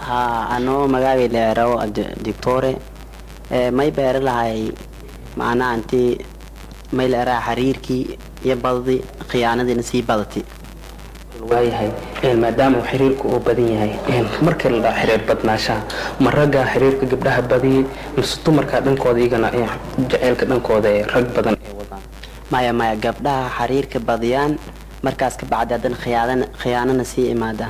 ها أنا مجالي لراو دكتورة ما يبقى لهاي معنا أنتي ما يلقى حريركي يبضي خيانة دي نسي بضتي waayahay maadaama uu xiriirku uu badan yahay markii la xiriir badnaashaha maraga xiriirka gabdhaha badiyay mise dumarka dhankooda iyagana jaceelka dhankooda ee rag badan ay wadaan maya gabdhaha xiriirka badiyaan markaas ka bacdi hadan khiyaanana sii imaada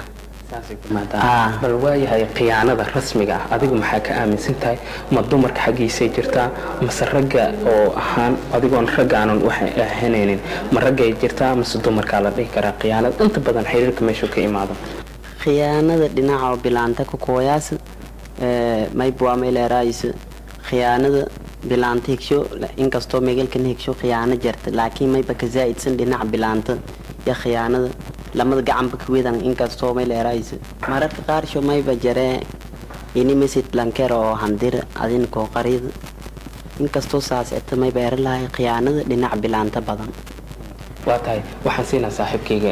bal waayahay khiyaanada rasmiga ah adigu maxaa ka aaminsan tahay ma dumarka xagiisay jirtaa mise ragga oo ahaan adigoon ragga aanan wax ahaynaynin ma ragga ay jirtaa mise dumarka la dhihi karaa khiyaanada inta badan xiriirka meesha ka imaado khiyaanada dhinaca bilaanta ku kooyaas may bua meeleraayis khiyaanada bilaanta higsho inkastoo meegalkan higsho khiyaano jirta laakiin mayba ka zaa'idsan dhinaca bilaanta ya khiyaanada lamada gacanba ka wedan inkastoo may leeraayis mararka qaar mayba jaree ini mesid blanker oo handir adin koo qarid inkastoo saas eta may beer lahay khiyaanada dhinac bilaanta badan waa tahay waxaan siinaa saaxiibkayga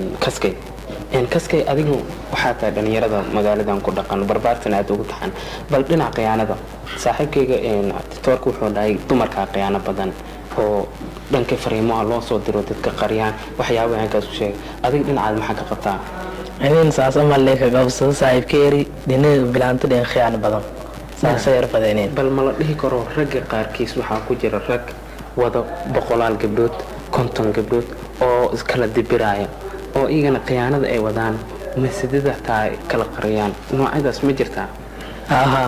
kaskay adigu waxaa tahay dhalinyarada magaaladan ku dhaqan barbaartan aad ugu taxan bal dhinac khiyaanada saaxiibkayga doctorku wuxuu dhahay dumarka khiyaano badan oo dhanka fariimaha loo soo diro dadka qariyaan waxyaabaha halkaas u sheegay adiga dhinacaad maxaa ka qabtaa inaan saas ama leeka qabsado saaxiibkeeri dhinaca bilaanta dhan khiyaano badan saas yar fadeeneen bal ma la dhihi karo ragga qaarkiis waxaa ku jira rag wada 100 gabdhood 50 gabdhood oo iskala dibiraaya oo iyagana khiyaanada ay wadaan masidada taay kala qariyaan noocyadaas ma jirtaa aha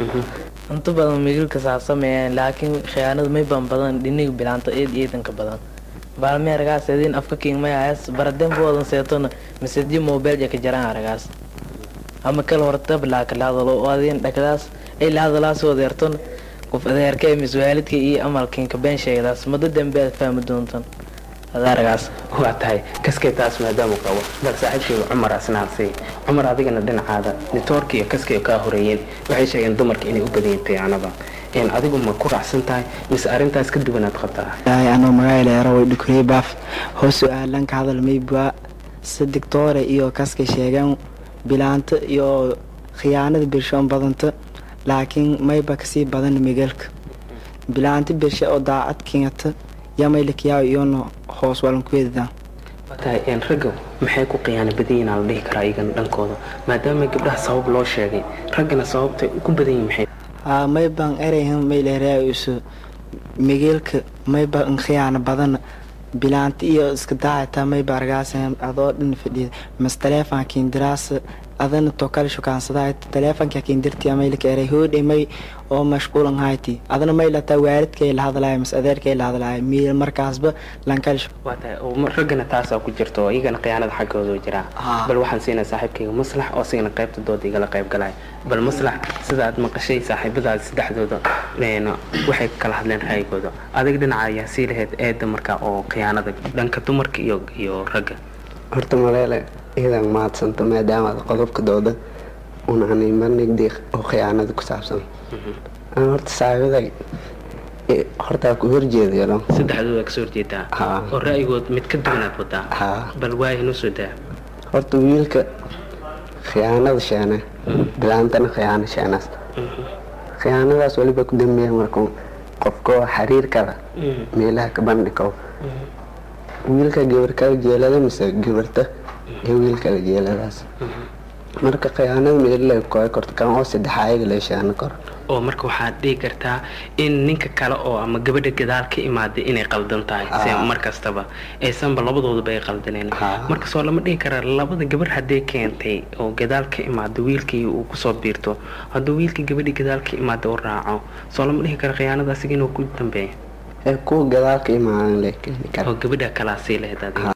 inta badan migalka saabsameeyaan laakiin khiyaanada may badan dhinaca bilaanta eedanka badan baalme aragaas idin afka king may ayas baraden boodan seetona message mobile ka jaraan aragaas ama kala horta blaaka laadalo oo adin dhakadaas ay laadala soo deerton qof adeerkay miswaalidka iyo amalkin ka been sheegadaas muddo dambe fahmi doontan adaragaas waa tahay kaskay taas maadaama qabo bal saaxiibkii Umar Asnaasi Umar adigana dhinacaada nitoorka iyo kaskay ka horeeyeen waxay sheegeen dumarka inay u badan khiyaanada adigu ma ku raacsan tahay mis arintaas ka duwanaad qabtaa ano magaalo yaraway dhukrey baaf hoos su'aalan ka hadal mayba doctore iyo kaskay sheegan bilaanta iyo khiyaanada birshoon badanta laakiin mayba ka sii badan migalka bilaanta birsha oo daacad keenata yamaylikiyaa iyo hoos walan ku yeedada tahay ragga maxay ku khiyaano badan la dhihi karaa iyagan dhankooda maadaama gabdhaha sabab loo sheegay raggana sababtay ku badan yihiin maxay mayban ereyhan mayleeraayisu migalka mayba khiyaano badan bilaanta iyo iska daacata mayba argaasan adoo dhan fadhiya mas teleefankiin diraasa adana to kala shukaansadaa teleefanka kindirti ameelka eray hoodhay may oo mashquulan hayti adana may la tawaaridkay la hadlaay mas adeerkay la hadlaay meel markaasba lan kala waata oo ragana taas ku jirto iyagana khiyaanada xaqooda jira bal waxaan siinaa saaxiibkayga maslax oo siina qaybta dood igala qayb galay bal maslax sida aad maqashay saaxiibadaada saddexdooda waxay kala hadleen raayigooda adiga dhinaca ayaa sii lahayd eeda marka oo khiyaanada dhanka dumarka iyo ragga horta maleele idan maadsanta maadaama qodobka dooda unaan imanigdi oo khiyaanada ku saabsan aan horta saaxiibaday horta ku horjeedo saddexdooda ka soo horjeedaa oo ra'yigood mid ka duwanaad wadaa bal waa inuu soo daa horta wiilka khiyaanada sheena bilaantana khiyaano sheenaas khiyaanadaas waliba ku dambeeya markuu qofka xiriirkada meelaha ka bandhigo wiilka gabar kala jeelada mise gabarta ee wiilka la jeeladaas marka khiyaanada meel la kooy korto kan oo saddexaayga la sheegan karo oo marka waxaad dhigi kartaa in ninka kale oo ama gabadha gadaal ka imaaday inay qaldan tahay si markastaba aysanba labadooduba ay qaldaneen marka soo lama dhigi karaa labada gabar haddii keentay oo gadaal ka imaaday wiilkii uu ku soo biirto hadduu wiilkii gabadhii gadaal ka imaaday oo raaco soo lama dhigi kara khiyaanadaas inuu ku dambeeyo kuwa gadaal ka imaadan laakiin oo gabadha kala sii leedahay